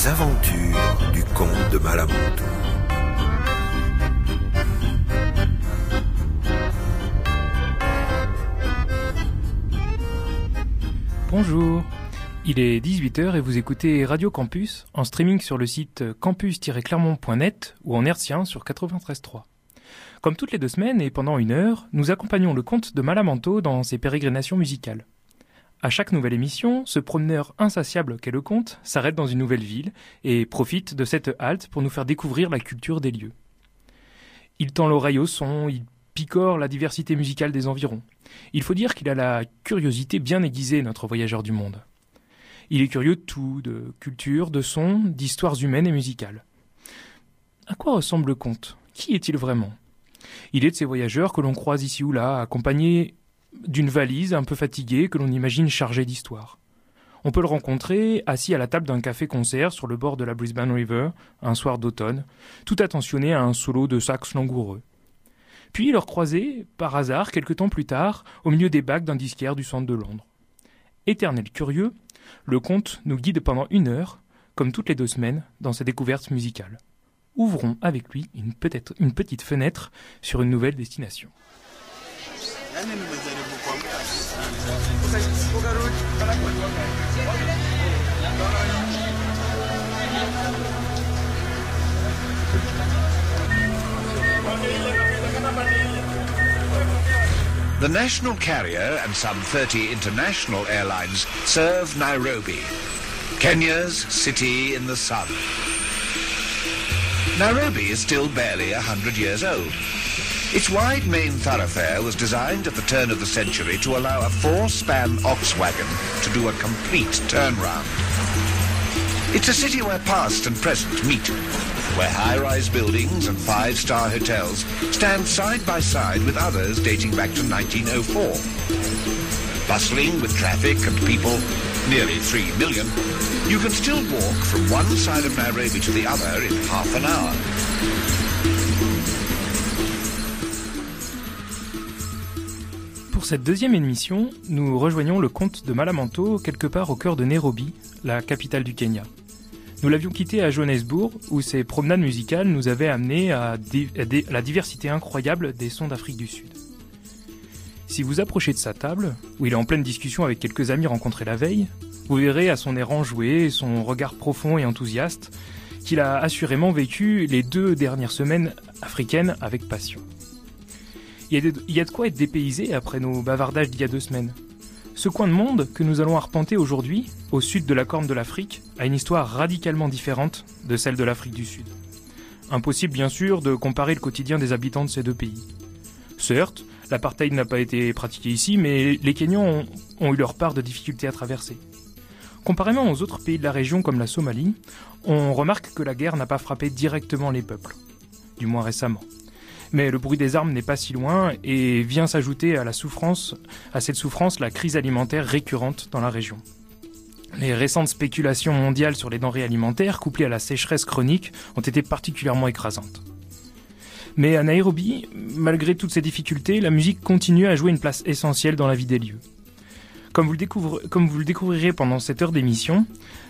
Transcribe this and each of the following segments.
Les aventures du comte de Malamantou. Bonjour, il est 18h et vous écoutez Radio Campus en streaming sur le site campus-clermont.net ou en hertzien sur 93.3. Comme toutes les 2 semaines et pendant 1 heure, nous accompagnons le comte de Malamantou dans ses pérégrinations musicales. À chaque nouvelle émission, ce promeneur insatiable qu'est le comte s'arrête dans une nouvelle ville et profite de cette halte pour nous faire découvrir la culture des lieux. Il tend l'oreille au son, il picore la diversité musicale des environs. Il faut dire qu'il a la curiosité bien aiguisée, notre voyageur du monde. Il est curieux de tout, de culture, de son, d'histoires humaines et musicales. À quoi ressemble le comte ? Qui est-il vraiment ? Il est de ces voyageurs que l'on croise ici ou là, accompagnés d'une valise un peu fatiguée que l'on imagine chargée d'histoire. On peut le rencontrer assis à la table d'un café-concert sur le bord de la Brisbane River, un soir d'automne, tout attentionné à un solo de sax langoureux. Puis le recroiser, par hasard, quelque temps plus tard, au milieu des bacs d'un disquaire du centre de Londres. Éternel curieux, le comte nous guide pendant 1 heure, comme toutes les 2 semaines, dans ses découvertes musicales. Ouvrons avec lui une petite fenêtre sur une nouvelle destination. The national carrier and some 30 international airlines serve Nairobi, Kenya's city in the sun. Nairobi is still barely 100 years old. Its wide main thoroughfare was designed at the turn of the century to allow a 4-span ox wagon to do a complete turnaround. It's a city where past and present meet, where high-rise buildings and 5-star hotels stand side by side with others dating back to 1904. Bustling with traffic and people, nearly 3 million, you can still walk from one side of Nairobi to the other in half an hour. Pour cette 2e émission, nous rejoignons le comte de Malamantou quelque part au cœur de Nairobi, la capitale du Kenya. Nous l'avions quitté à Johannesburg, où ses promenades musicales nous avaient amenés à la diversité incroyable des sons d'Afrique du Sud. Si vous approchez de sa table, où il est en pleine discussion avec quelques amis rencontrés la veille, vous verrez à son air enjoué et son regard profond et enthousiaste qu'il a assurément vécu les 2 dernières semaines africaines avec passion. Il y a de quoi être dépaysé après nos bavardages d'il y a 2 semaines. Ce coin de monde que nous allons arpenter aujourd'hui, au sud de la Corne de l'Afrique, a une histoire radicalement différente de celle de l'Afrique du Sud. Impossible bien sûr de comparer le quotidien des habitants de ces 2 pays. Certes, l'apartheid n'a pas été pratiqué ici, mais les Kenyans ont eu leur part de difficultés à traverser. Comparément aux autres pays de la région comme la Somalie, on remarque que la guerre n'a pas frappé directement les peuples, du moins récemment. Mais le bruit des armes n'est pas si loin et vient s'ajouter à cette souffrance la crise alimentaire récurrente dans la région. Les récentes spéculations mondiales sur les denrées alimentaires, couplées à la sécheresse chronique, ont été particulièrement écrasantes. Mais à Nairobi, malgré toutes ces difficultés, la musique continue à jouer une place essentielle dans la vie des lieux. Comme vous le découvrirez pendant cette heure d'émission,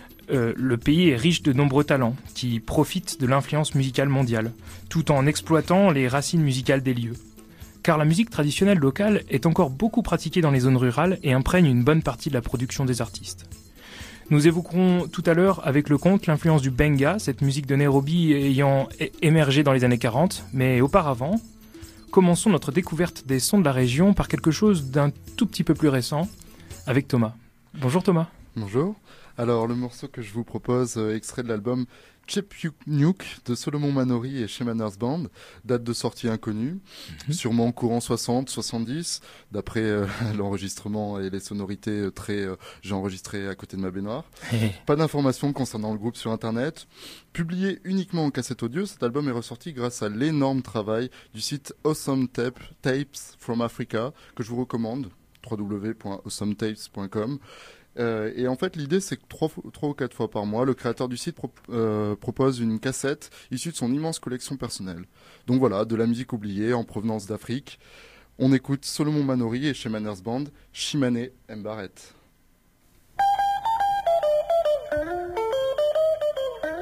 le pays est riche de nombreux talents qui profitent de l'influence musicale mondiale, tout en exploitant les racines musicales des lieux. Car la musique traditionnelle locale est encore beaucoup pratiquée dans les zones rurales et imprègne une bonne partie de la production des artistes. Nous évoquerons tout à l'heure avec le comte l'influence du benga, cette musique de Nairobi ayant émergé dans les années 40, mais auparavant, commençons notre découverte des sons de la région par quelque chose d'un tout petit peu plus récent, avec Thomas. Bonjour Thomas. Bonjour. Alors, le morceau que je vous propose, extrait de l'album Chepyuk de Solomon Manori et Chez Manners Band, date de sortie inconnue, sûrement courant 60-70, d'après l'enregistrement et les sonorités j'ai enregistré à côté de ma baignoire. Pas d'informations concernant le groupe sur Internet. Publié uniquement en cassette audio, cet album est ressorti grâce à l'énorme travail du site Awesome Tapes from Africa, que je vous recommande, www.awesometapes.com. Et en fait, l'idée, c'est que 3 ou 4 fois par mois, le créateur du site propose une cassette issue de son immense collection personnelle. Donc voilà, de la musique oubliée en provenance d'Afrique. On écoute Solomon Manori et Chez Manners Band, Chimane Mbarete.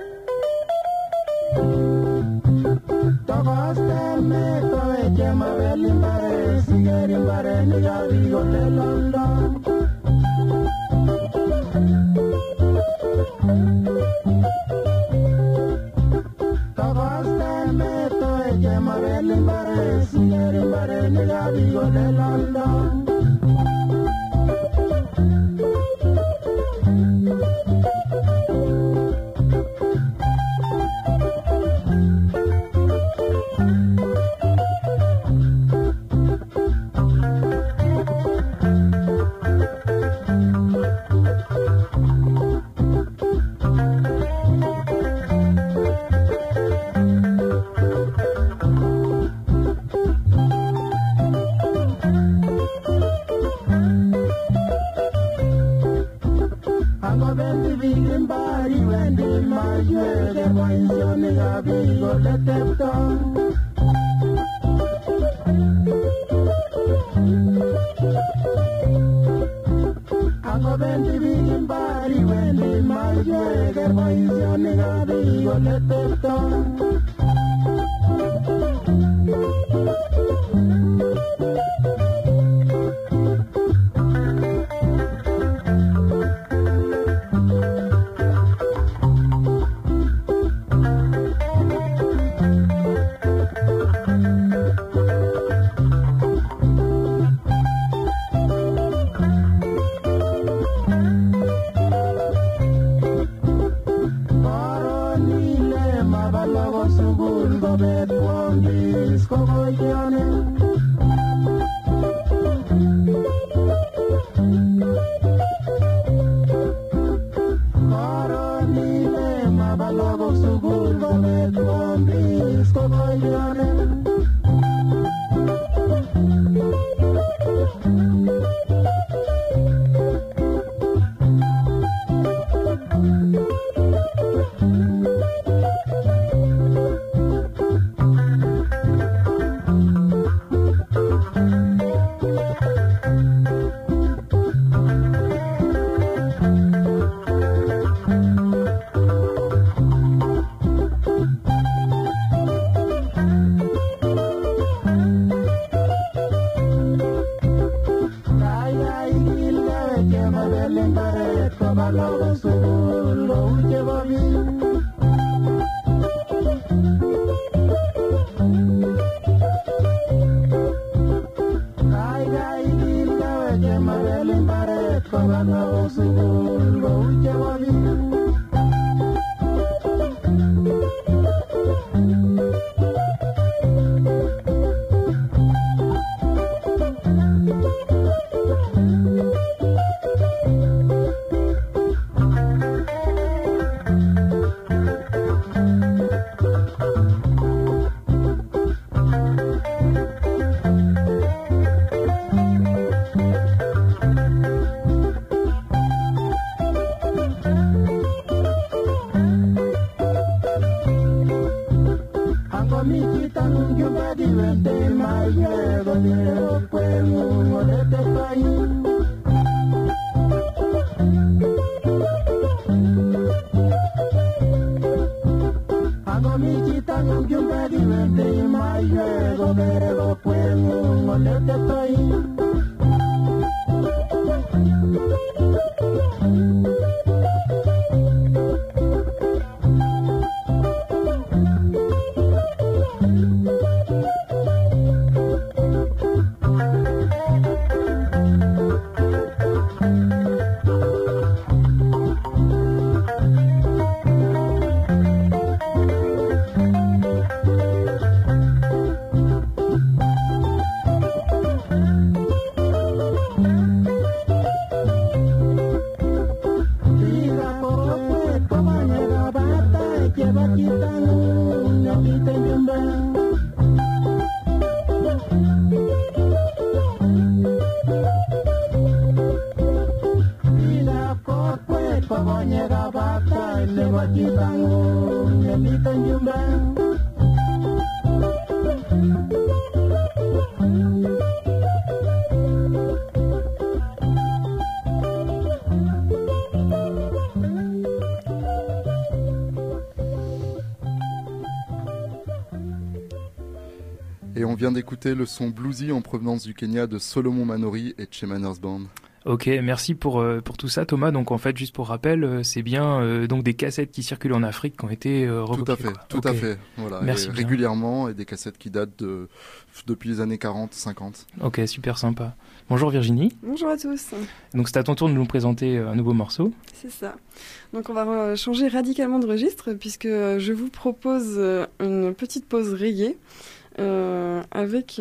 vient d'écouter le son bluesy en provenance du Kenya de Solomon Manori et Che Manners Band. Ok, merci pour tout ça Thomas. Donc en fait, juste pour rappel, c'est bien donc des cassettes qui circulent en Afrique qui ont été recopiées. Tout à fait. Voilà. Merci bien. Régulièrement, et des cassettes qui datent depuis les années 40-50. Ok, super sympa. Bonjour Virginie. Bonjour à tous. Donc c'est à ton tour de nous présenter un nouveau morceau. C'est ça. Donc on va changer radicalement de registre puisque je vous propose une petite pause reggae avec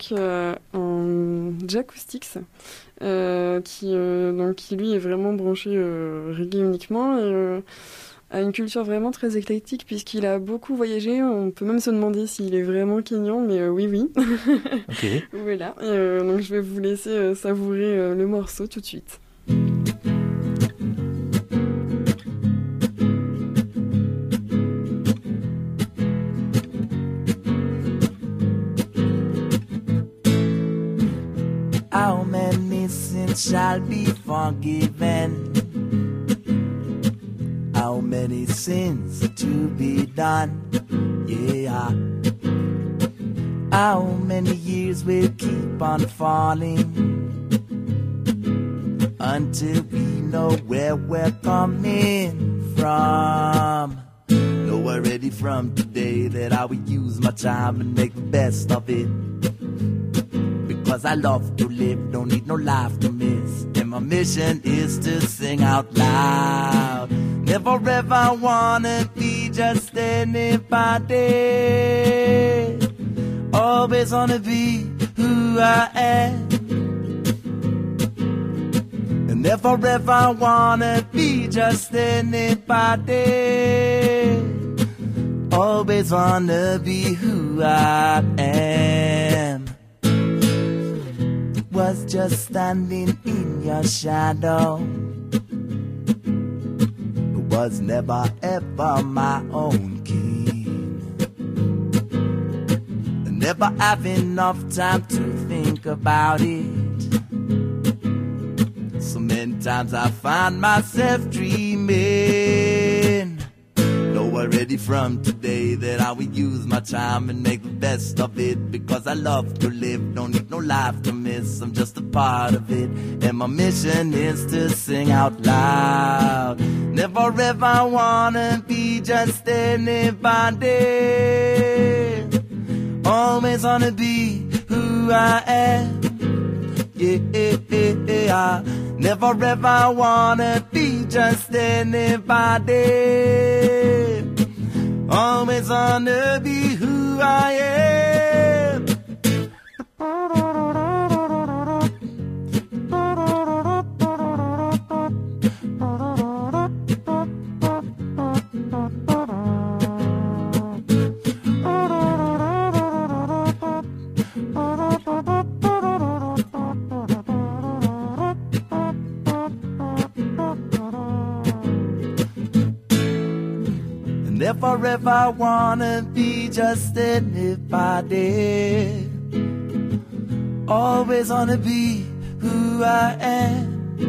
un Jacoustics qui lui est vraiment branché reggae uniquement et a une culture vraiment très éclectique puisqu'il a beaucoup voyagé. On peut même se demander s'il est vraiment kényan, mais oui. Ok. Voilà. Donc je vais vous laisser savourer le morceau tout de suite. How many sins shall be forgiven? How many sins to be done? Yeah. How many years will keep on falling until we know where we're coming from? Know already from today that I will use my time and make the best of it. Cause I love to live, don't need no life to miss. And my mission is to sing out loud. Never ever wanna be just anybody. Always wanna be who I am. And never ever wanna be just anybody. Always wanna be who I am. Was just standing in your shadow. Was never ever my own king. Never have enough time to think about it. So many times I find myself dreaming. Know already from today that I will use my time and make the best of it. Because I love to live, don't need no life to miss. I'm just a part of it. And my mission is to sing out loud. Never ever wanna be just anybody. Always wanna be who I am. Yeah. Never ever wanna be just anybody. Always wanna be who I am. Never ever wanna be just anybody. Always wanna be who I am.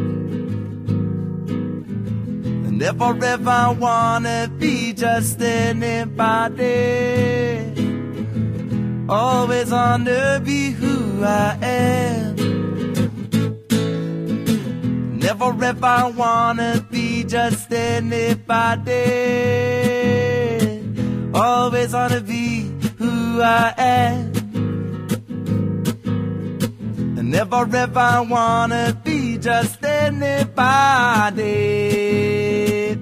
Never ever wanna be just anybody. Always wanna be who I am. Never ever wanna be just anybody. Always wanna be who I am. Never ever wanna be just anybody.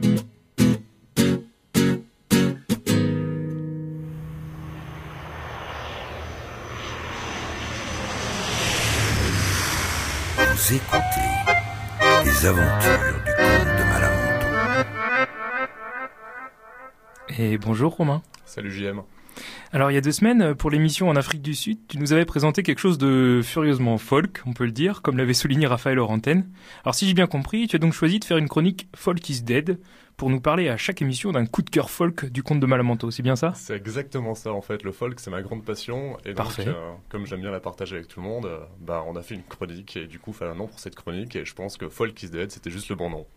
Vous écoutez les aventures du comte de Malamonto. Et bonjour Romain. Salut JM. Alors il y a 2 semaines, pour l'émission en Afrique du Sud, tu nous avais présenté quelque chose de furieusement folk, on peut le dire, comme l'avait souligné Raphaël hors antenne. Alors si j'ai bien compris, tu as donc choisi de faire une chronique Folk is Dead pour nous parler à chaque émission d'un coup de cœur folk du comte de Malamonto, c'est bien ça ? C'est exactement ça en fait, le folk c'est ma grande passion et donc comme j'aime bien la partager avec tout le monde, on a fait une chronique et du coup il fallait un nom pour cette chronique et je pense que Folk is Dead c'était juste le bon nom.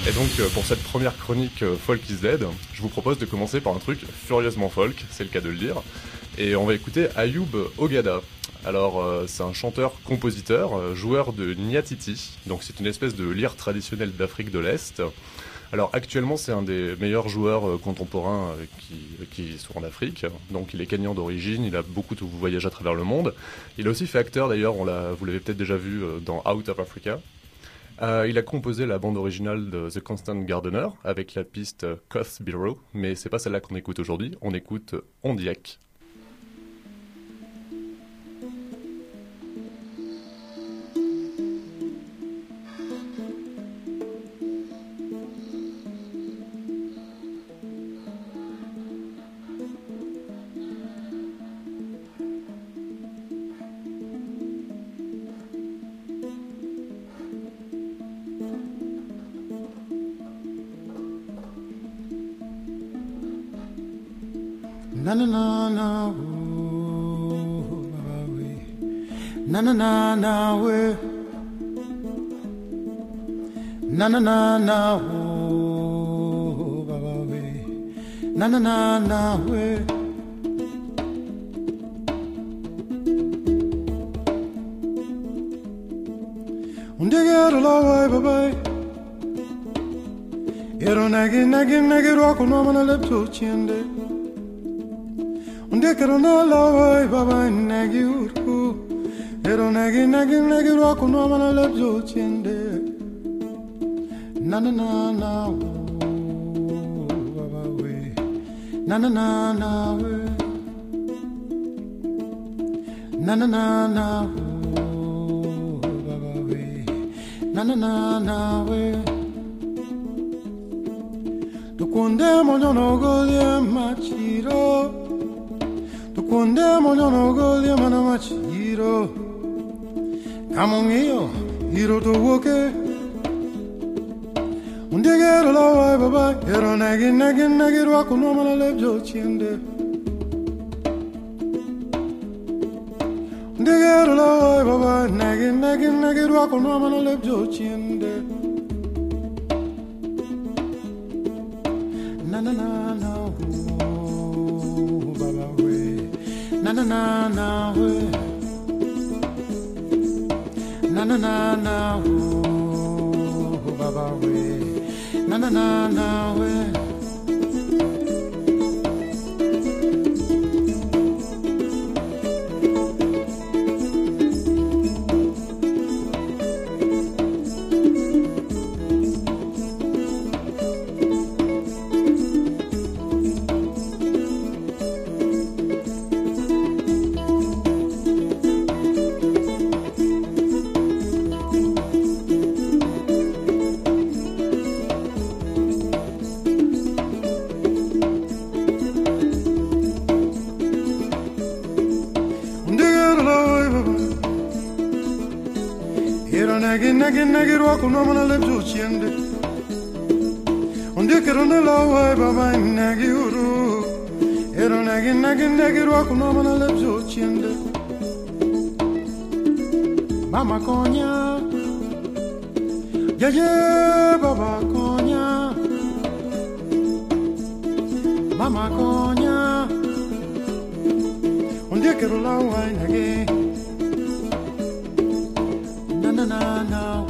Et donc pour cette première chronique Folk is Dead, je vous propose de commencer par un truc furieusement folk, c'est le cas de le dire. Et on va écouter Ayoub Ogada. Alors c'est un chanteur-compositeur, joueur de nyatiti, donc c'est une espèce de lyre traditionnelle d'Afrique de l'Est. Alors actuellement c'est un des meilleurs joueurs contemporains qui sont en Afrique, donc il est kenyan d'origine, il a beaucoup voyagé à travers le monde. Il a aussi fait acteur d'ailleurs, vous l'avez peut-être déjà vu dans Out of Africa. Il a composé la bande originale de The Constant Gardener avec la piste Koth Bureau, mais c'est pas celle-là qu'on écoute aujourd'hui, on écoute Ondiek. Na na na na, oh, baba we. Na na na na we. Na na na na, oh, baba we. Na na na na we. Undigero la way baba. Ero nagi rocko no mana lepto chinde. Undekero na lawai baba nagi urku. Ero nagi rocko no mana lepto chinde. Na na na na, oh, baba we. Na na na na we. Na na na na, oh, baba we. Na na na na we. Tukunde mojono golia machiro. Tukunde mojono golia mana machiro. Kamongio iro to woke. Undegero la wai baba. Ero nagi rocko no mana lebjo chinde. Undegero la wai baba. Nagi rocko no mana lebjo chinde. Na na na na, oh, baba we. Na na na na we. Na na na na, oh, baba we. Na na na na we. Nagi rocko no mana lebjo chinde. Undekero na lawai baba nagi uru. Ero nagi rocko no mana lebjo chinde. Mama konya, yeah baba konya. Mama konya. Undekero lawai nagi. Na na na na.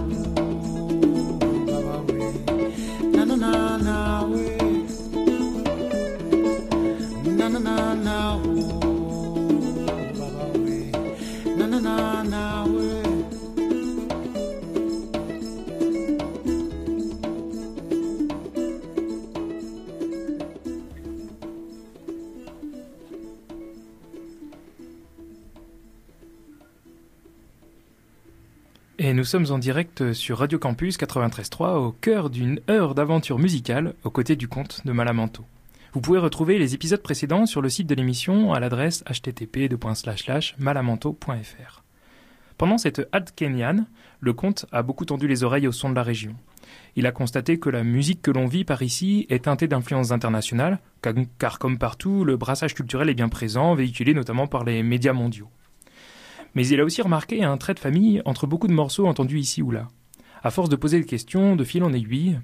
Et nous sommes en direct sur Radio Campus 93.3 au cœur d'une heure d'aventure musicale aux côtés du conte de Malamanto. Vous pouvez retrouver les épisodes précédents sur le site de l'émission à l'adresse http://malamanto.fr. Pendant cette halte kenyane, le conte a beaucoup tendu les oreilles au son de la région. Il a constaté que la musique que l'on vit par ici est teintée d'influences internationales, car comme partout, le brassage culturel est bien présent, véhiculé notamment par les médias mondiaux. Mais il a aussi remarqué un trait de famille entre beaucoup de morceaux entendus ici ou là. À force de poser des questions, de fil en aiguille,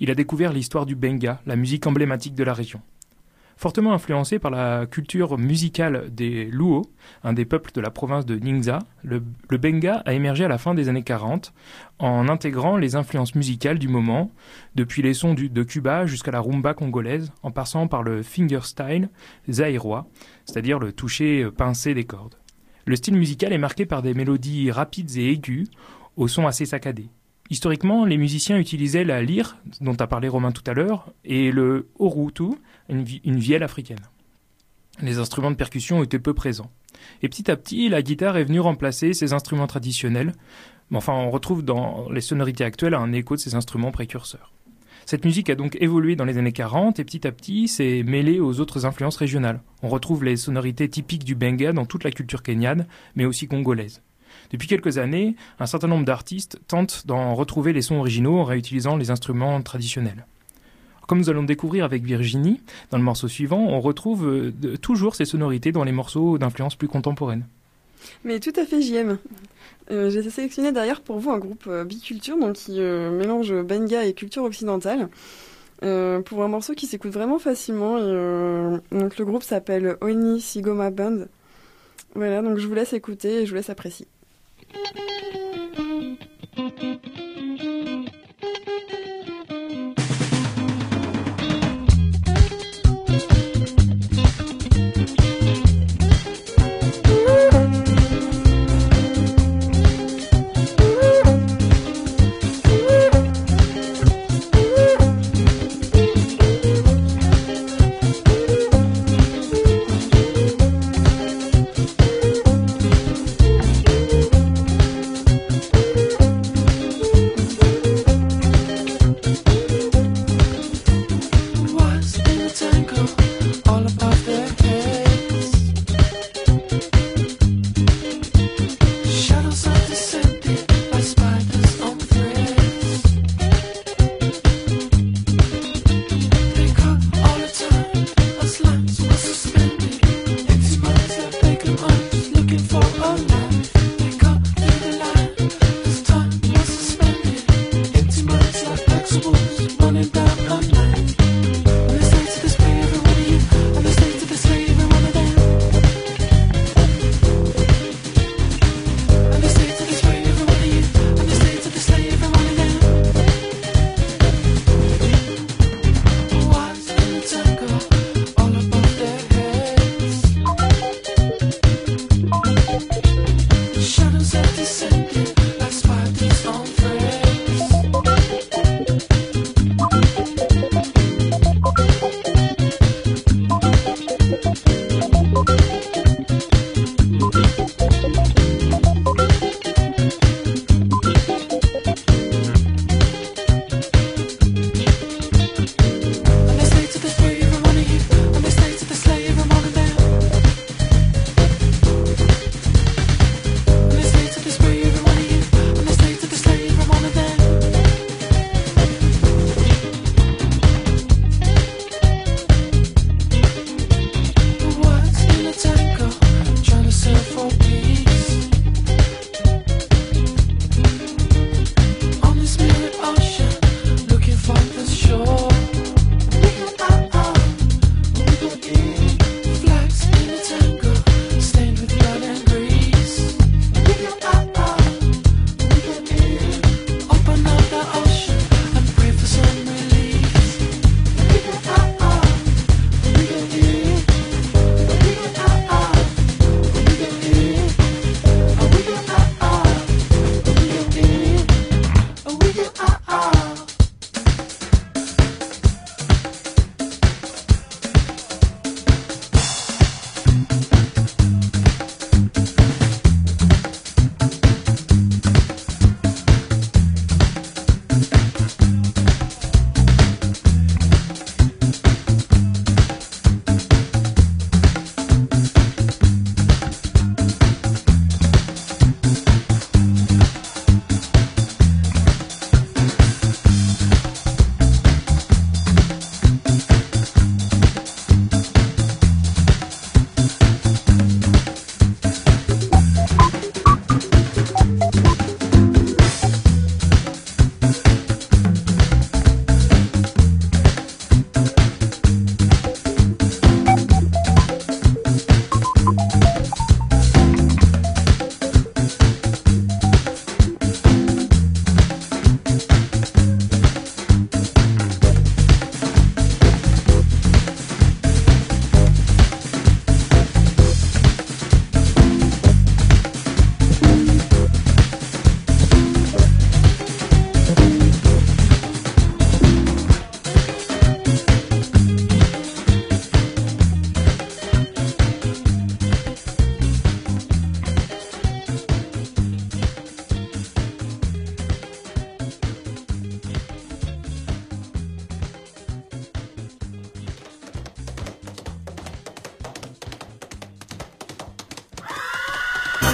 il a découvert l'histoire du benga, la musique emblématique de la région. Fortement influencé par la culture musicale des Luo, un des peuples de la province de Ningxia, le benga a émergé à la fin des années 40 en intégrant les influences musicales du moment, depuis les sons de Cuba jusqu'à la rumba congolaise, en passant par le fingerstyle zaïrois, c'est-à-dire le toucher pincé des cordes. Le style musical est marqué par des mélodies rapides et aiguës, au son assez saccadé. Historiquement, les musiciens utilisaient la lyre, dont a parlé Romain tout à l'heure, et le orutu, une vielle africaine. Les instruments de percussion étaient peu présents. Et petit à petit, la guitare est venue remplacer ces instruments traditionnels. Mais enfin, on retrouve dans les sonorités actuelles un écho de ces instruments précurseurs. Cette musique a donc évolué dans les années 40 et petit à petit s'est mêlée aux autres influences régionales. On retrouve les sonorités typiques du benga dans toute la culture kenyane, mais aussi congolaise. Depuis quelques années, un certain nombre d'artistes tentent d'en retrouver les sons originaux en réutilisant les instruments traditionnels. Comme nous allons le découvrir avec Virginie, dans le morceau suivant, on retrouve toujours ces sonorités dans les morceaux d'influence plus contemporaine. Mais tout à fait, JM. J'ai sélectionné d'ailleurs pour vous un groupe biculture, donc qui mélange benga et culture occidentale, pour un morceau qui s'écoute vraiment facilement. Donc le groupe s'appelle Oni Sigoma Band. Voilà, donc je vous laisse écouter et je vous laisse apprécier.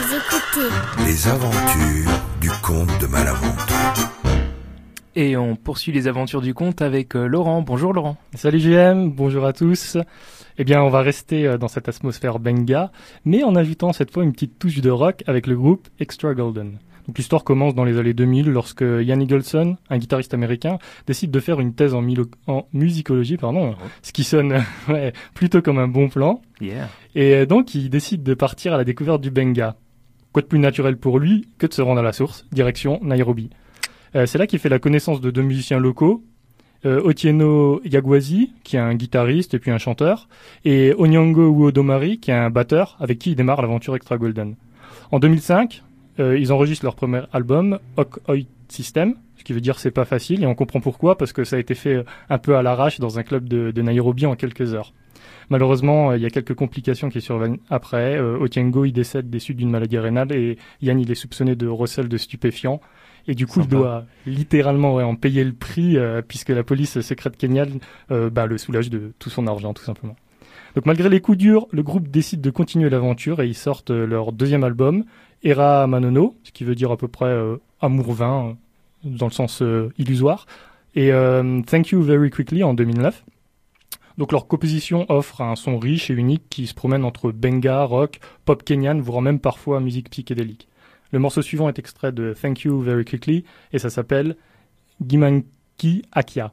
écoutez Les aventures du comte de Malamanteau. Et on poursuit les aventures du conte avec Laurent. Bonjour Laurent. Salut JM, bonjour à tous. Eh bien, on va rester dans cette atmosphère benga, mais en ajoutant cette fois une petite touche de rock avec le groupe Extra Golden. Donc l'histoire commence dans les années 2000 lorsque Ian Eagleson, un guitariste américain, décide de faire une thèse en musicologie, ce qui sonne plutôt comme un bon plan. Yeah. Et donc il décide de partir à la découverte du benga. Quoi de plus naturel pour lui que de se rendre à la source, direction Nairobi. C'est là qu'il fait la connaissance de deux musiciens locaux, Otieno Yagwazi, qui est un guitariste et puis un chanteur, et Onyango Uodomari, qui est un batteur, avec qui il démarre l'aventure Extra Golden. En 2005, ils enregistrent leur premier album, Ok Oi System, ce qui veut dire c'est pas facile, et on comprend pourquoi, parce que ça a été fait un peu à l'arrache dans un club de Nairobi en quelques heures. Malheureusement, il y a quelques complications qui surviennent après. Otieno, il décède des suites d'une maladie rénale, et Yann, il est soupçonné de recel de stupéfiants. Et du coup, il doit littéralement en payer le prix, puisque la police secrète kenyane le soulage de tout son argent, tout simplement. Donc malgré les coups durs, le groupe décide de continuer l'aventure et ils sortent leur deuxième album, Era Manono, ce qui veut dire à peu près amour vain, dans le sens illusoire, et Thank You Very Quickly en 2009. Donc leur composition offre un son riche et unique qui se promène entre benga, rock, pop kenyan, voire même parfois musique psychédélique. Le morceau suivant est extrait de Thank You Very Quickly et ça s'appelle Gimanki Akia.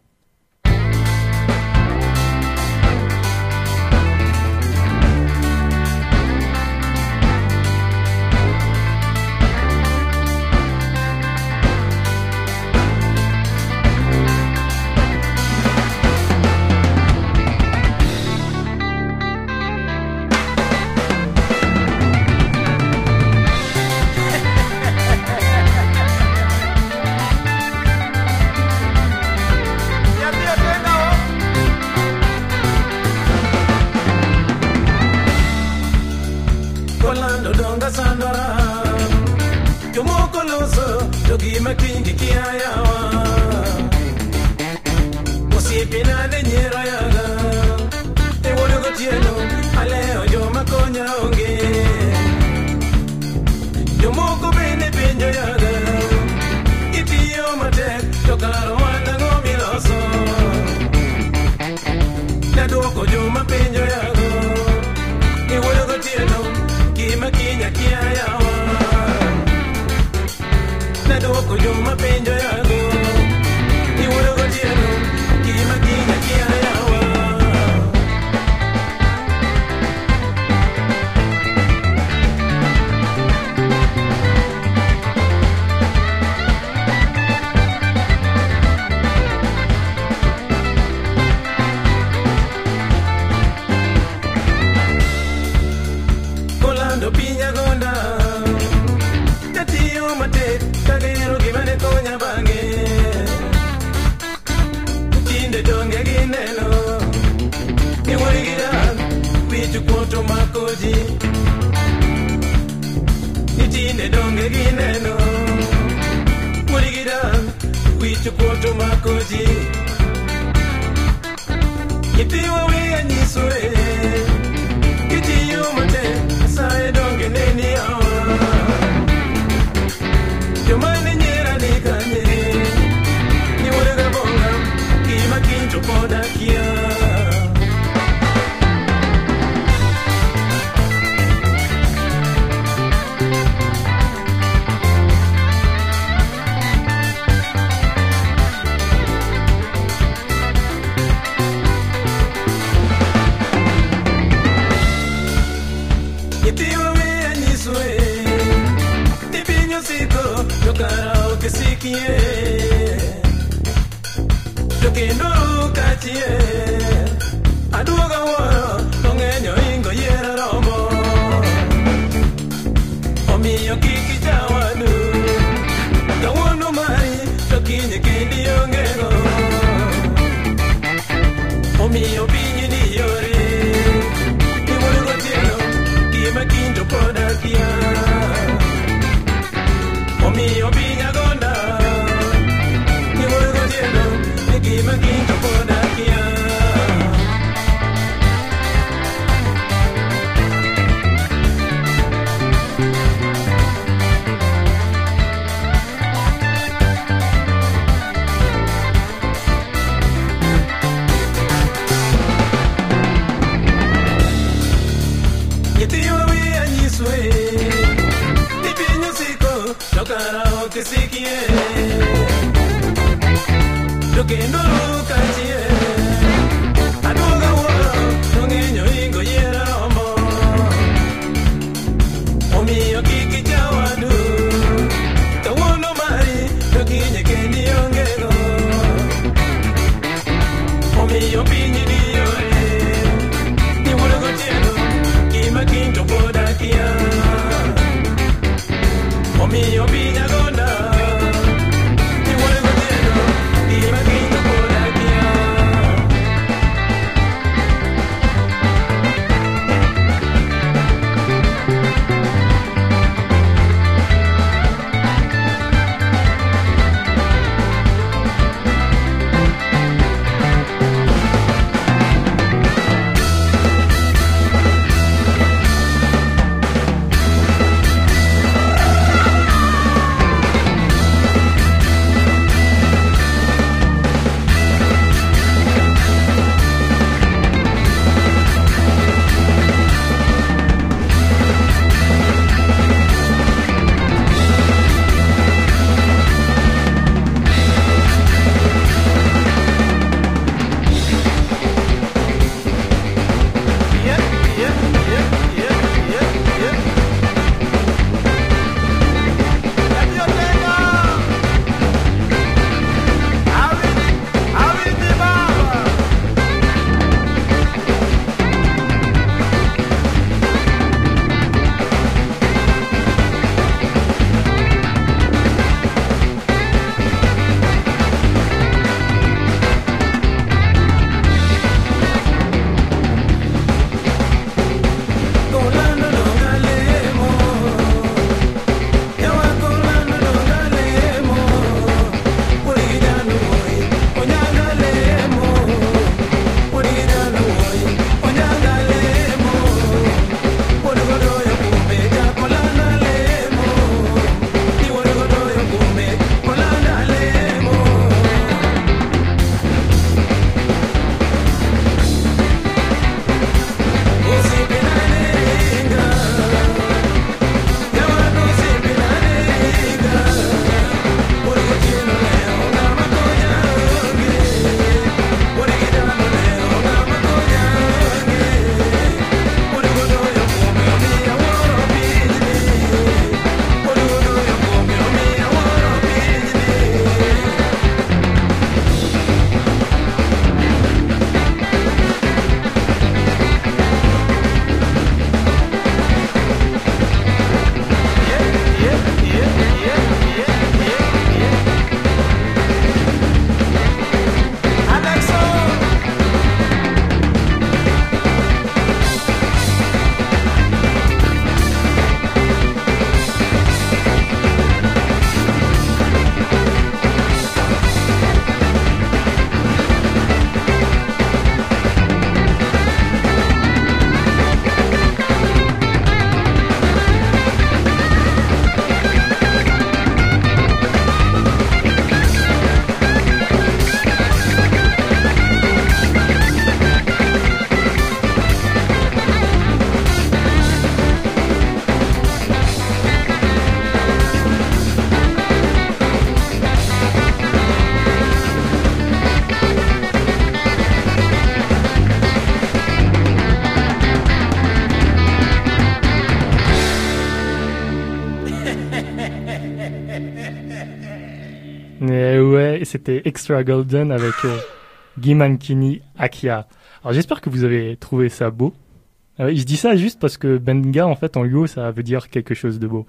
Ouais, c'était Extra Golden avec Guy Mankini Akia. Alors j'espère que vous avez trouvé ça beau. Je dis ça juste parce que Benga, en fait, en luo, ça veut dire quelque chose de beau.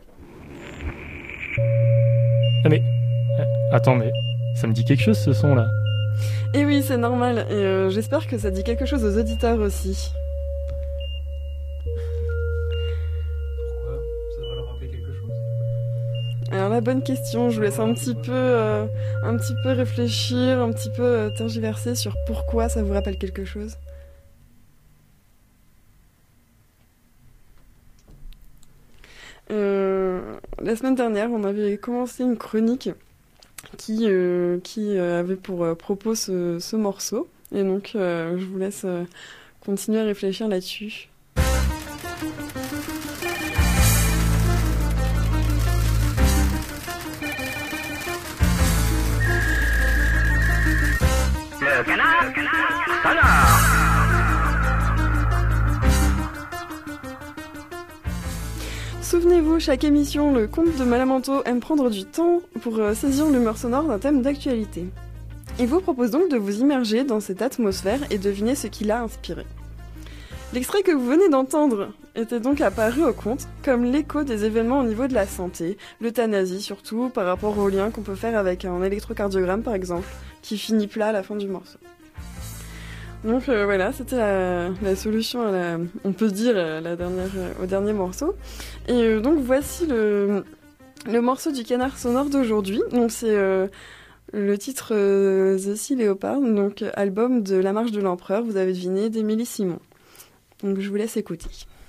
Ah mais... attends, mais ça me dit quelque chose ce son-là. Et oui, c'est normal. Et j'espère que ça dit quelque chose aux auditeurs aussi. Pourquoi ? Ça devrait leur rappeler quelque chose ? Alors la bonne question, je vous laisse un petit peu réfléchir, un petit peu tergiverser sur pourquoi ça vous rappelle quelque chose. La semaine dernière, on avait commencé une chronique qui avait pour propos ce morceau. Et donc, je vous laisse continuer à réfléchir là-dessus. canard sonore. Souvenez-vous, chaque émission, le comte de Malamanteau aime prendre du temps pour saisir l'humeur sonore d'un thème d'actualité. Il vous propose donc de vous immerger dans cette atmosphère et deviner ce qui l'a inspiré. L'extrait que vous venez d'entendre était donc apparu au conte comme l'écho des événements au niveau de la santé, l'euthanasie surtout, par rapport au lien qu'on peut faire avec un électrocardiogramme par exemple, qui finit plat à la fin du morceau. Donc voilà, c'était la solution à on peut dire au dernier morceau. Et donc voici le morceau du canard sonore d'aujourd'hui. Donc c'est le titre The Sea Leopard, donc album de La Marche de l'Empereur, vous avez deviné, d'Émilie Simon. Donc je vous laisse écouter.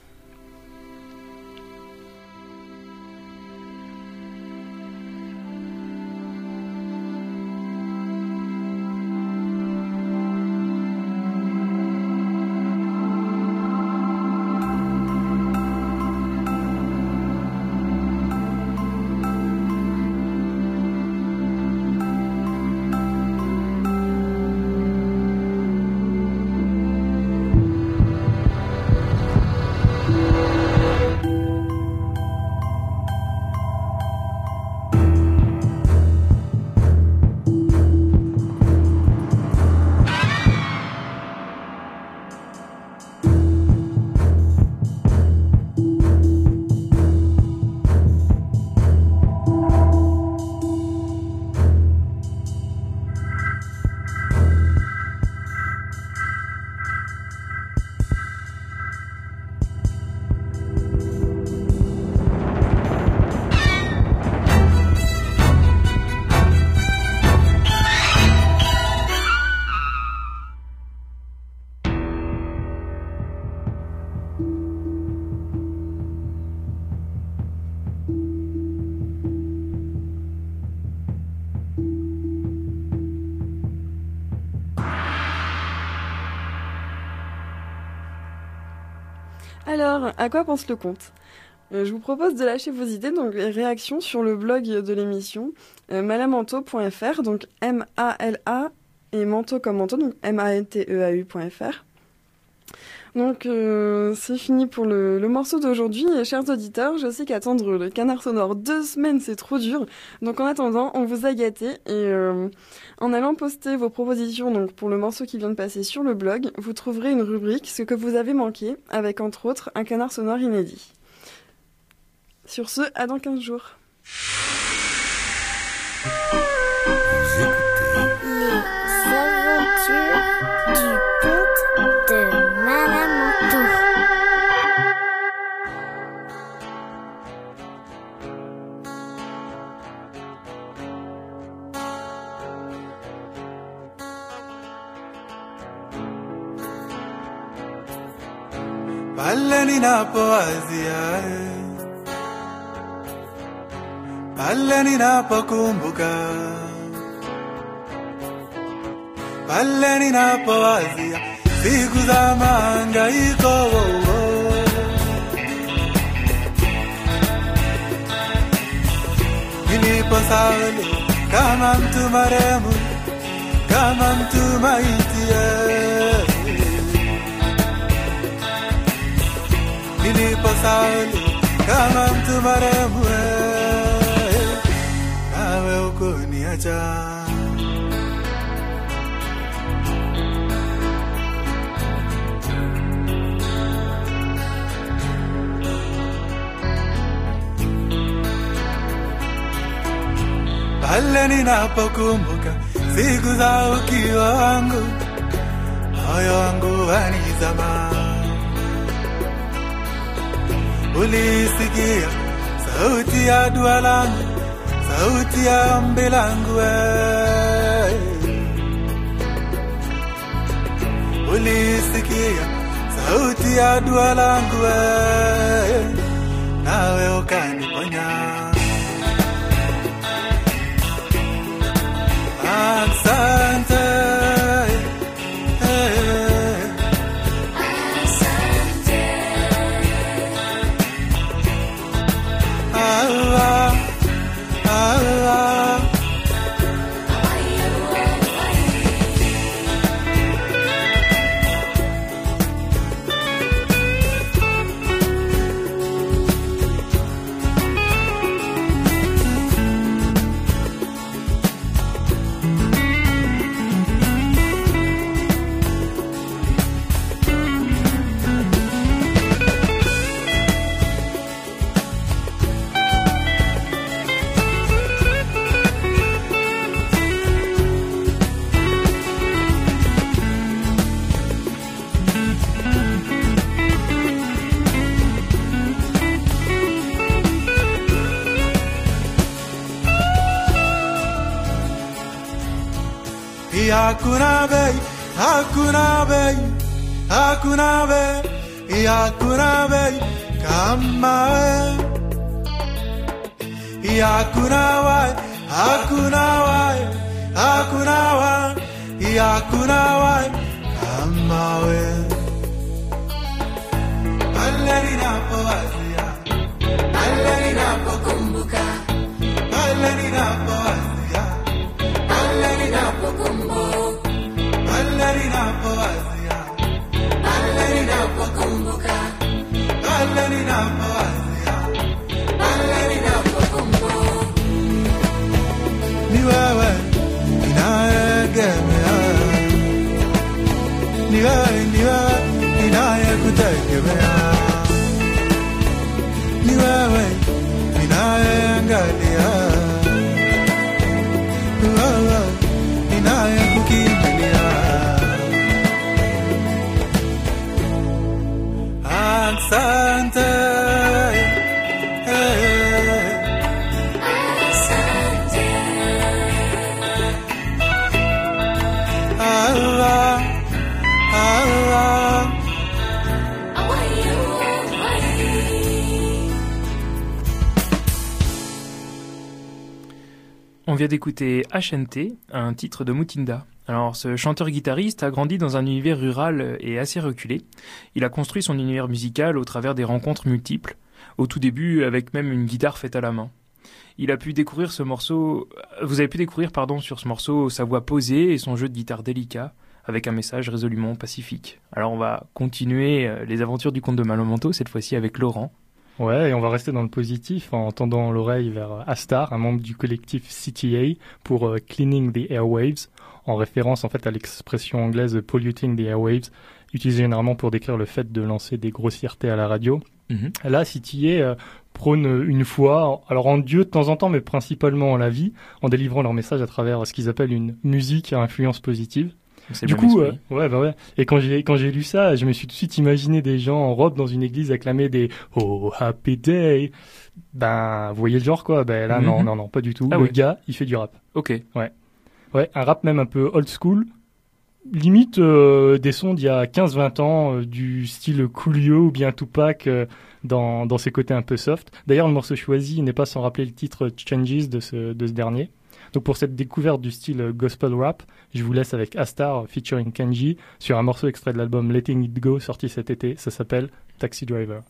Alors, à quoi pense le conte ? Je vous propose de lâcher vos idées, donc les réactions sur le blog de l'émission, malamanteau.fr, donc M-A-L-A et manteau comme manteau, donc M-A-N-T-E-A-U.fr. Donc c'est fini pour le morceau d'aujourd'hui. Et chers auditeurs, je sais qu'attendre le canard sonore 2 semaines c'est trop dur. Donc en attendant, on vous a gâtés et en allant poster vos propositions donc pour le morceau qui vient de passer sur le blog, vous trouverez une rubrique ce que vous avez manqué avec entre autres un canard sonore inédit. Sur ce, à dans 15 jours. Les aventures du conte de Malamanteau. Palle ninapoazia, palle ninapokumbuka, palle ninapoazia siku za mahangaiko. Niliposahau kama mtu marehemu, kama mtu maiti. Niliposahau kama mtu marehemu, nawe ukuniacha. Pale ninapokumbuka siku za ukiwa wangu, moyo wangu wanizama. Ulisikia sauti ya dua langu, sauti ya ombi langu. Ulisikia sauti ya dua langu, nawe ukaniponya. Asante, Asante, Allah, Allah. Hakuna bei, hakuna bei, hakuna bei, hakuna bei kama wewe. Hakuna wai, hakuna wai, hakuna wai, hakuna wai kama wewe. Pale ninapowazia, pale ninapokumbuka, pale ninapowazia, pale ninapokumbuka, pale ninapowazia, pale ninapokumbuka, pale ninapowazia, pale ninapokumbuka. Ni wewe ninayegemea, ni wewe ninayekutegemea, ni wewe ninayeangalia, ni wewe ninayekukimbilia. Asante, Allah, Allah. On vient d'écouter HNT, un titre de Mutinda. Alors, ce chanteur-guitariste a grandi dans un univers rural et assez reculé. Il a construit son univers musical au travers des rencontres multiples, au tout début avec même une guitare faite à la main. Vous avez pu découvrir sur ce morceau sa voix posée et son jeu de guitare délicat, avec un message résolument pacifique. Alors on va continuer les aventures du conte de Malamanteau, cette fois-ci avec Laurent. Ouais, et on va rester dans le positif en tendant l'oreille vers Astar, un membre du collectif CTA, pour Cleaning the Airwaves, en référence en fait à l'expression anglaise polluting the airwaves, utilisée généralement pour décrire le fait de lancer des grossièretés à la radio. Mm-hmm. Là, CTA prône une foi, alors en Dieu de temps en temps, mais principalement en la vie, en délivrant leur message à travers ce qu'ils appellent une musique à influence positive. Du coup, ouais. Et quand j'ai lu ça, je me suis tout de suite imaginé des gens en robe dans une église acclamer des Oh Happy Day. Ben, vous voyez le genre quoi. Ben là, non, pas du tout. Le gars, il fait du rap. Ok. Ouais, un rap même un peu old school. Limite des sons d'il y a 15-20 ans, du style Coolio ou bien Tupac dans ses côtés un peu soft. D'ailleurs, le morceau choisi n'est pas sans rappeler le titre Changes de ce dernier. Donc pour cette découverte du style gospel rap, je vous laisse avec Astar featuring Kenji sur un morceau extrait de l'album Letting It Go sorti cet été. Ça s'appelle Taxi Driver.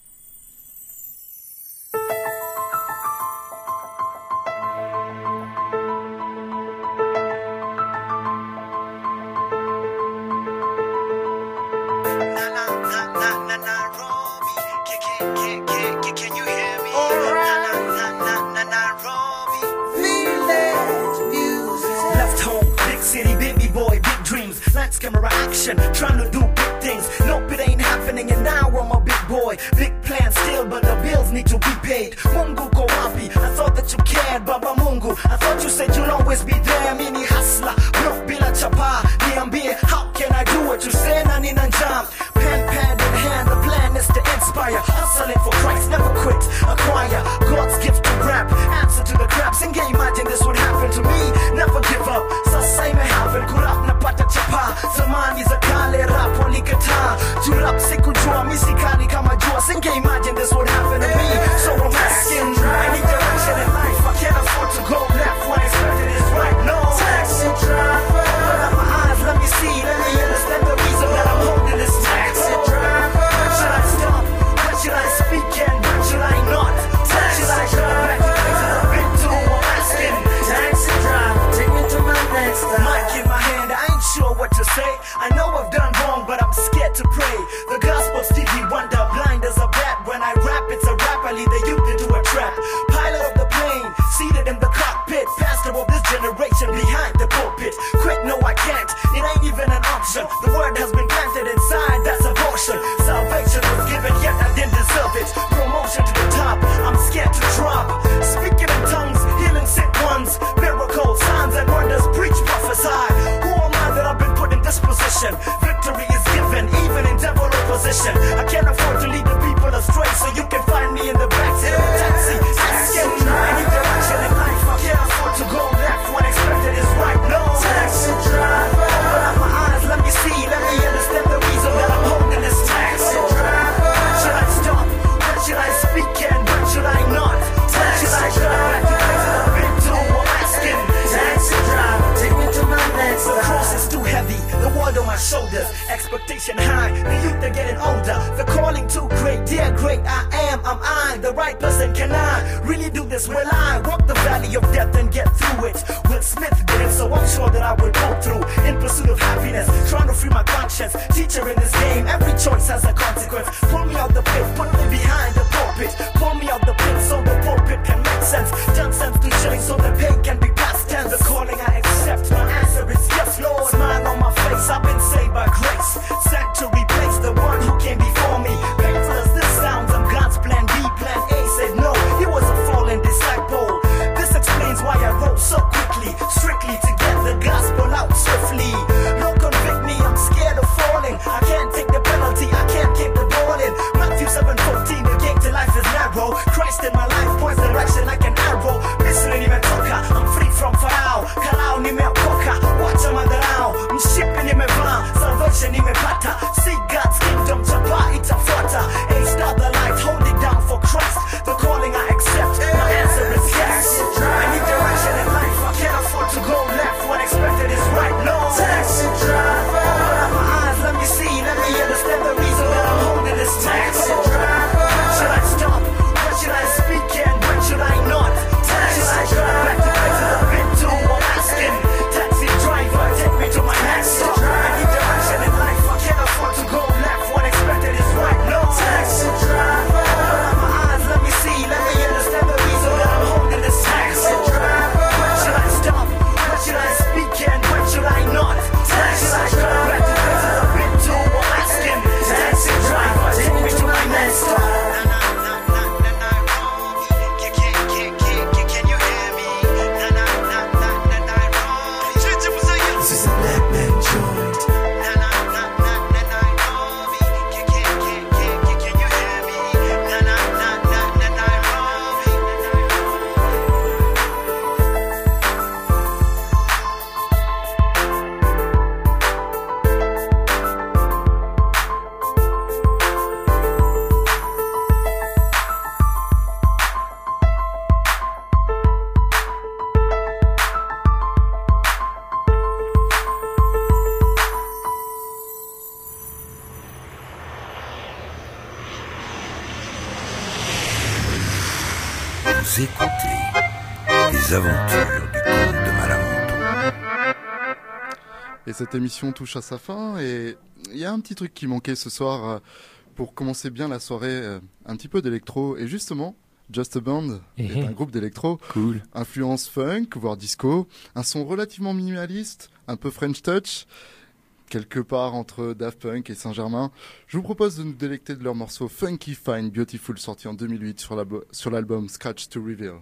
Camera action, trying to do big things. Nope, it ain't happening, and now I'm a big boy. Big plans still, but the bills need to be paid. Mungu ko wapi? I thought that you cared, Baba Mungu. I thought you said you'll always be there. Mini hustler, bluff bila chapa. Niambie, how can I do what you say? Na nina njam. Pen in hand, the plan is to inspire. Hustling for Christ, never quit. Acquire God's gift to rap. Answer to the crap. Sing, imagine this would happen to me. Never give up. Sasa imehappen, kurap napata chapa. Zamani za kale rap walikataa. Jurap sikujua misikali kama jua. Singe imagine this would happen to me. So I'm asking, I need direction in life. I can't afford to go left when expected is right. No taxi driver, open up my eyes, let me see, let me understand the reason that I'm holding this taxi driver. When should I stop? When should I speak and when should I not? Taxi driver, back to things that I've been to. I'm asking, taxi driver, take me to my next time. Mic in my hand, I ain't sure what to say. I know I've done wrong, but I'm scared to pray. The gospel's Stevie Wonder, blind as a bat. When I rap, it's a rap, I lead the youth into a trap. Pilot of the plane, seated in the cockpit. Pastor of this generation, behind the pulpit. Quit, no I can't, it ain't even an option. The word has been planted inside, that's abortion. Salvation was given, yet I didn't deserve it. Promotion to the top, I'm scared to drop. Speaking in tongues, healing sick ones. Miracles, signs and wonders, preach, prophesy. Who am I that I've been put in this position? Victor shoulders. Expectation high, the youth are getting older. The calling too great, dear great I'm I the right person? Can I really do this? Will I walk the valley of death and get through it? Will Smith did it, so I'm sure that I will go through. In pursuit of happiness, trying to free my conscience. Teacher in this game, every choice has a consequence. Pull me out the pit, put me behind the pulpit. Pull me out the pit so the pulpit can make sense. Turn sense to shilling so the pain can be past tense. The calling I accept, my answer is yes, Lord. Smile on my face, I've been saved by grace. Sent to replace the one who came before me. Painful as this sounds, I'm God's plan B. Plan A said no, he was a fallen disciple. This explains why I wrote so quickly, strictly to get the gospel out swiftly. Don't convict me, I'm scared of falling. I can't take the penalty, I can't keep the ball in. Matthew 7:14, the gate to life is narrow. Christ in my life points the direction like an arrow. Misri nimetoka, I'm free from Pharaoh. Kalao nimeokoka, wacha madharau. Mshipi nimevaa, salvation nimepata. See God's kingdom, chapa itafuata. Ain't stop the light, hold it down for Christ. The calling I accept, my answer is yes. I need direction in life, I can't afford to go left. What expected is right, no. Taxi driver, open up my eyes, let me see, let me understand the reason that I'm holding this taxi driver. When should I stop? When should I speak and when should I not? Taxi driver, back to places I've been to, I'm asking. Taxi driver, take me to my next stop. I need direction in life, I can't afford to go left. What expected is right, no. Taxi driver, open up my eyes, let me see, let me understand the reason that I'm holding this taxi driver. When should I stop? When should I speak and when should I not? Taxi driver, back to places I've been to, I'm asking. Taxi driver, take me to my next stop. This is a black man joint. Vous écoutez Les aventures du comte de Malamonto. Et cette émission touche à sa fin et il y a un petit truc qui manquait ce soir pour commencer bien la soirée, un petit peu d'électro. Et justement, Just a Band est un groupe d'électro, cool, influence funk, voire disco, un son relativement minimaliste, un peu French touch, quelque part entre Daft Punk et Saint-Germain. Je vous propose de nous délecter de leur morceau Funky Fine Beautiful sorti en 2008 sur l'album Scratch to Reveal.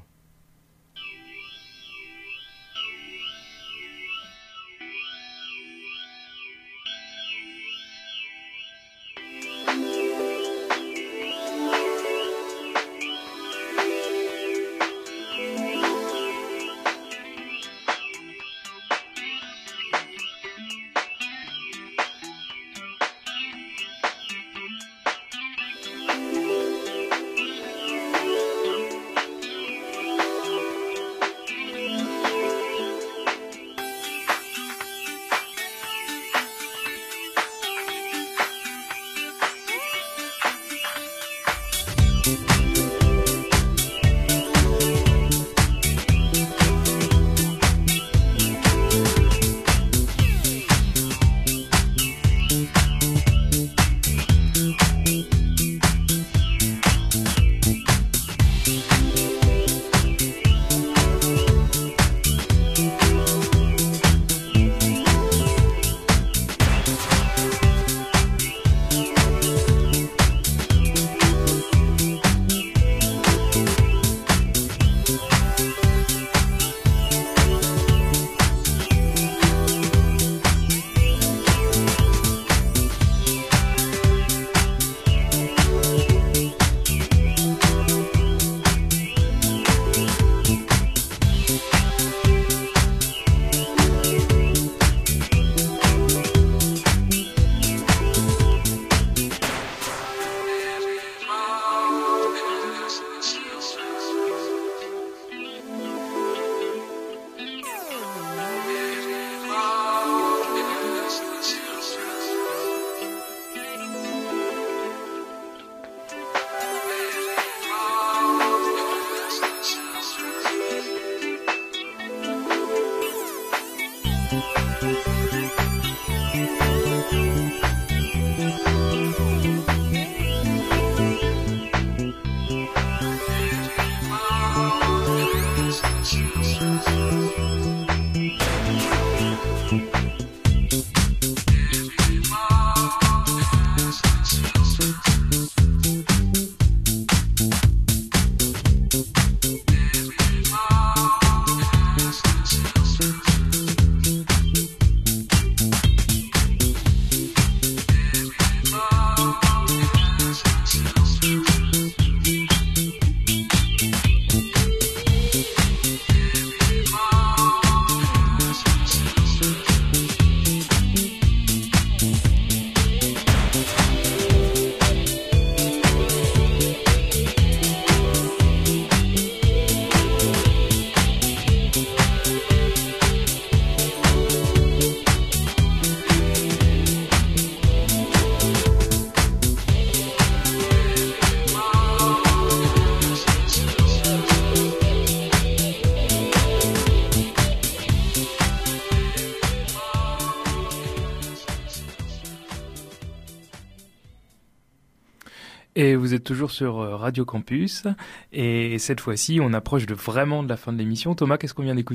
Et vous êtes toujours sur Radio Campus. Et cette fois-ci, on approche vraiment de la fin de l'émission. Thomas, qu'est-ce qu'on vient d'écouter ?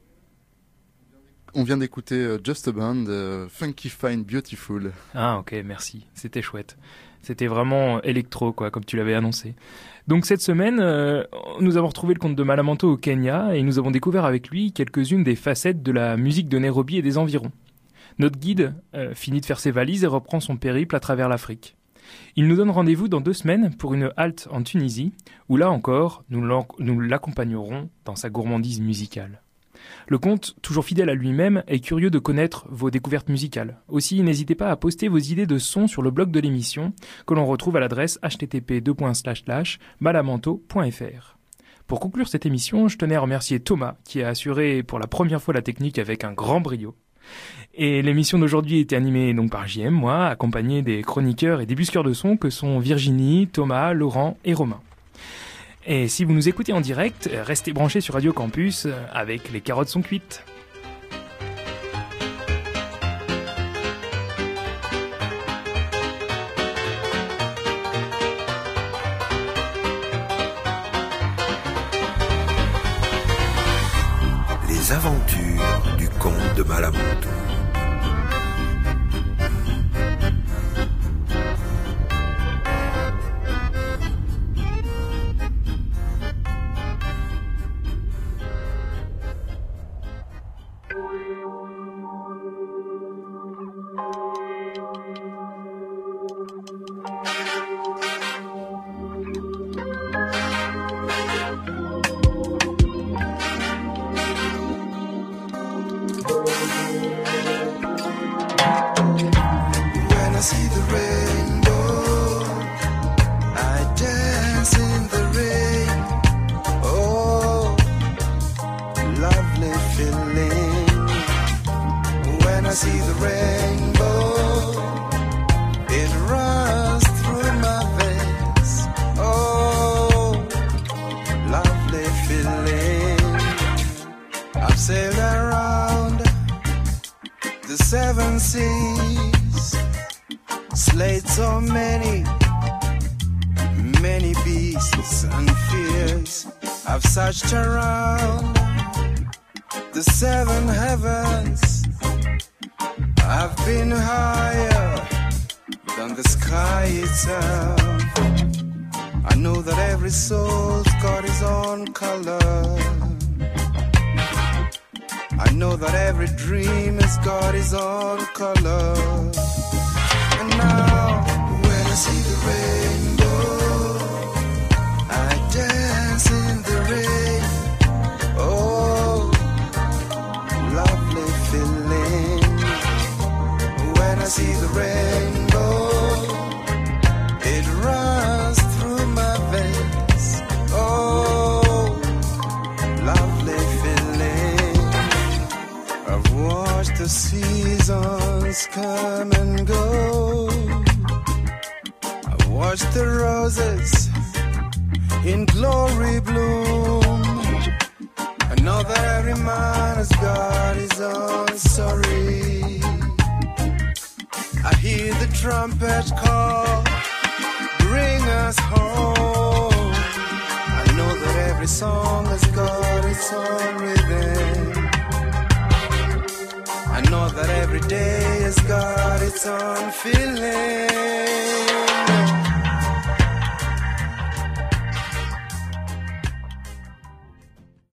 On vient d'écouter Just a Band, Funky Fine Beautiful. Ah ok, merci. C'était chouette. C'était vraiment électro, quoi, comme tu l'avais annoncé. Donc cette semaine, nous avons retrouvé le comte de Malamanto au Kenya et nous avons découvert avec lui quelques-unes des facettes de la musique de Nairobi et des environs. Notre guide finit de faire ses valises et reprend son périple à travers l'Afrique. Il nous donne rendez-vous dans 2 semaines pour une halte en Tunisie, où là encore, nous l'accompagnerons dans sa gourmandise musicale. Le comte, toujours fidèle à lui-même, est curieux de connaître vos découvertes musicales. Aussi, n'hésitez pas à poster vos idées de sons sur le blog de l'émission, que l'on retrouve à l'adresse http://malamanto.fr. Pour conclure cette émission, je tenais à remercier Thomas, qui a assuré pour la première fois la technique avec un grand brio. Et l'émission d'aujourd'hui était animée donc par JM, moi, accompagné des chroniqueurs et des busqueurs de son que sont Virginie, Thomas, Laurent et Romain. Et si vous nous écoutez en direct, restez branchés sur Radio Campus avec Les carottes sont cuites. Les aventures du comte de Malamanto. Trumpet call, bring us home. I know that every song has got its own rhythm. I know that every day has got its own feeling.